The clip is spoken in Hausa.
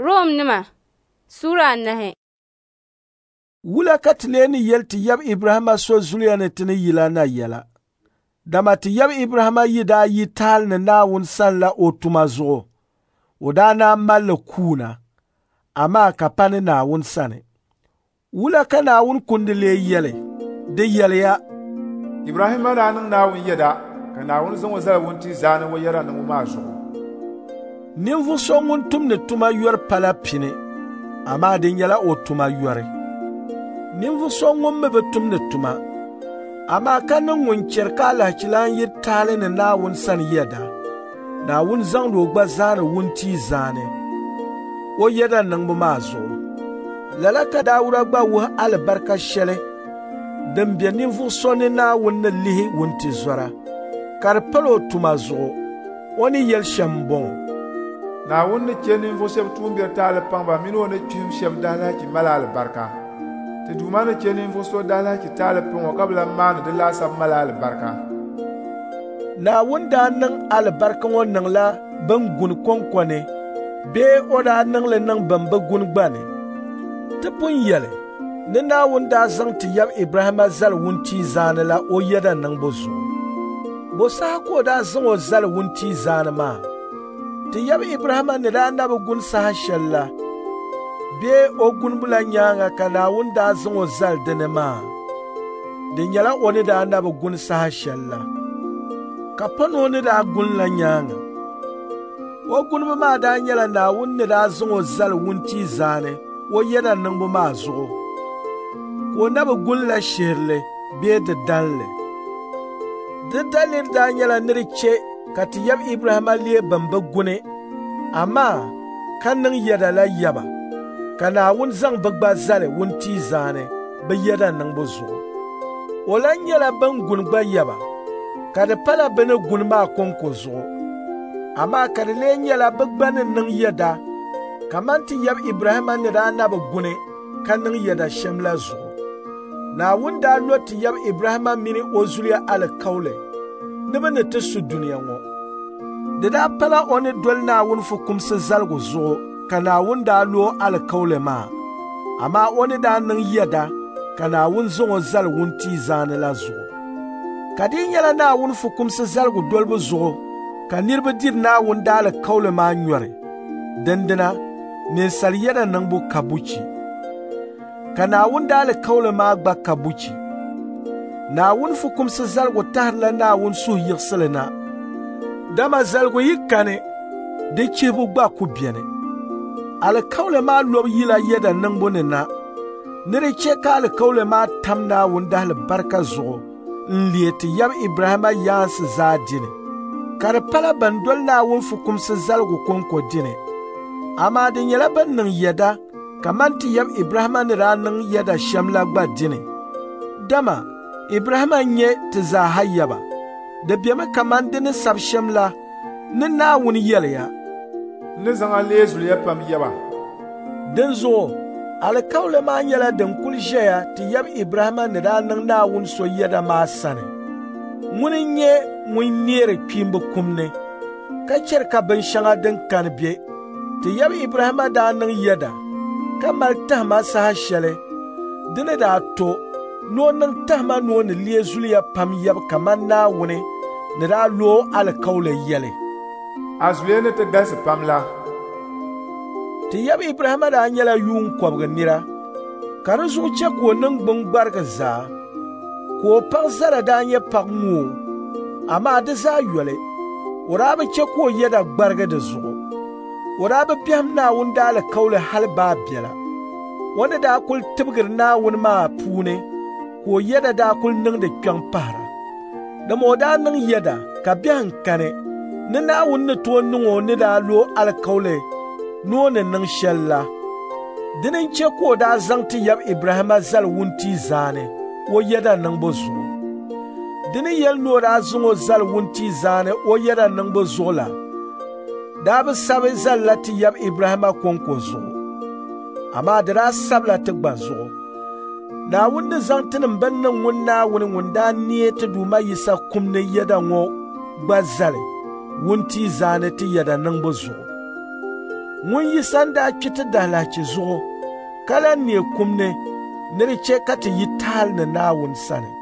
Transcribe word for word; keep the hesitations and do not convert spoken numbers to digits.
Rom nima Sura nahe. Wula katleni yel ti yab Ibrahima so zuliya ne tini yila na yela. Dama ti yab Ibrahima yida yi tal ne na wun san la o tuma zugo. O da na mal kuna. Ama kapane na wun sane. Wula ka na wun kundile yele. De yele ya. Ibrahima na nan na wun yeda. Ka na wun zan wazal wun ti zane wa yara na ma zugo. Ninvu so wun tum ne tuma yor pala pine. Ama de yela o tuma yore. Ninvu so wun mebe tum ne tuma. Ama kanin wun cerka la kilan yi tale ne na wun san yeda. Na wun zan rogba zane wun ti zane. O yeda nang bu ma zo. Lalaka dawura gba wa albarka shele. Dembia ninvu so ne na wun ne lihi wun ti zora. Karpalo tuma zo. Oni yel shambon. Na wun ne ke ninvu sheb tumbir tale pangba mino ne chum sheb dala ki mala albarka. Te duma ne ke ninvu so dala ki tale pangwa kabla man de la sab mala albarka. Na wun da nang albarka won nang la ban gun konkone. Be oda nang le nang bamba gun gbane. Te pun yele. Ne na wun da zang ti yab Ibrahima zal wun ti zane la o yeda nang bozo. Bo sa ko da zang o zal wun ti zane ma. Ti yab Ibrahima ne da na gun sa shalla. Be o gun bula nyanga ka na wun da zang o zal dene ma. De nyala oni da na gun sa shalla. Kapano ne da gun la nyanga. O gun ma da nyala na wun ne da zang o zal wun ti zane. O yeda nang bu ma zo. Ko na gun la shirle be de danle. De dalir da nyala niriche kati yab Ibrahima liye bamba gune. Ama kan nang yeda la yaba. Kana wun zang bagba zale wun ti zane ba yeda nang bu zo. Ola nyala ban gun gba yaba. Kada pala bene gun ma konko zo. Ama kada le nyala bagba ne nang yeda. Kamanti yab Ibrahima ne da na ba gune kan nang yeda shemla zo. Na wunda loti yab Ibrahima mini ozulia ala kaule. Nebe ne te su dunia ngo. Deda pala oni dol na wun fu kumse zalgo zo. Kana wunda lo ala kaule ma. Ama oni da nang yeda. Kana wun zongo zal wun ti zane la zo. Kadi nyala na wun fu kumse zalgo dolbo zo. Kanirbe dir na wunda ala kaule ma nyore. Dendena. Ninsal yeda nang bu kabuchi. Kana wun dale kaule ma gba kabuchi. Na wun fu kumse zalgo tahla na wun su yirsele na. Dama zalgo yikane. De chebu gba kubiene. Ale kaule ma lob yila yeda nang bu ne na. Nere cheka ale kaule ma tam na wun dale barka zo. Nlieti yab Ibrahima yansi za dine. Kare pala bandol na wun fu kumse zalgo konko dine. Ama de nyela ban nang yeda. Kamanti yab Ibrahima ne ra nang yeda shamla gba dine. Dama, Ibrahima nye te za hayaba. De biame kamande ne sab shamla. Ne na wun yele ya. Ne zanga lezul ya pam yaba. Den zo, ale kaule ma nyela den kul jeya te yab Ibrahima ne ra nang na wun so yeda ma sane. Muni nye muni nere kwimbo kumne. Ka cher ka ben shanga den kan bie. Te yab Ibrahima da nang yeda. Kamal tahma saha shele. Dine da to. No nang tahma no ne liye zuliya pam yab kaman na wune. Ne da lo ala kaule yele. Azwe ne te gasi pam la. Te yab Ibrahima da nyela yung kwabga nira. Kare zu che ko nang bung barga za. Ko pak zara da nye pak mu. Ama de za yole. Urabe che ko yeda barga de zugo. Warabe biam na wun dala kaule hal ba biela. Wanda da kul tibgir na wun ma pune. Ko yeda da kul nang de kyang para. Da mo da nang yeda ka bian kane. Ne na wun ne to nungo ne da lo al kaule. No ne nang shella. Dinin che ko da zang ti yab Ibrahima zal wun ti zane. Wo yeda nang bozo. Dinin yel no da zungo zal wun ti zane. Wo yeda nang bozo la. Dabe sabe zalla ti yab Ibrahima konko zo. Ama dira sabla ti gba zo. Na wunde zantinin ban nan wunna wuni wunda niye ti duma yisa kumne yeda ngo gba zale. Wunti zane ti yeda nang bo zo. ŋun yi sanda kpi ti dahlachi zuɣu ka la neei kumni ni di chɛ ka ti yi taali ni Naawuni sani.